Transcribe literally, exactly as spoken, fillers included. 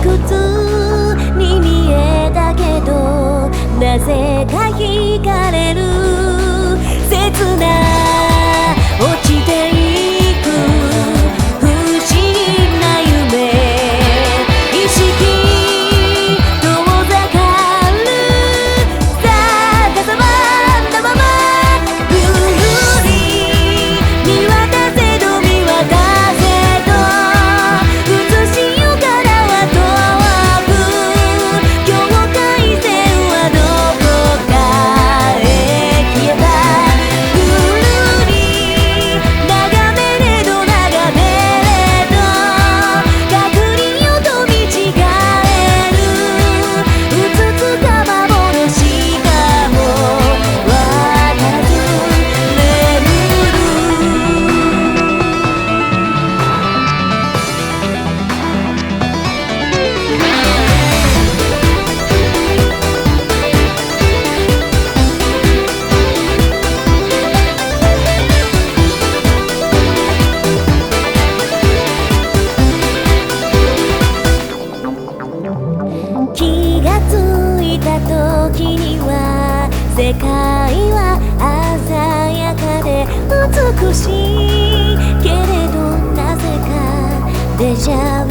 屈に見えたけど、なぜか惹かれる切な落ちていく不思議な夢、意識遠ざかる逆さまなまま、ぐるり見渡せど見渡せど映しよからは遠く、境界線はどこかへ消えた、ぐるり眺めれど眺めれど確認をと見違える、うつつか幻かもわからず眠る。気がついた時には世界は鮮やかで美しいけれど、なぜかデジャブ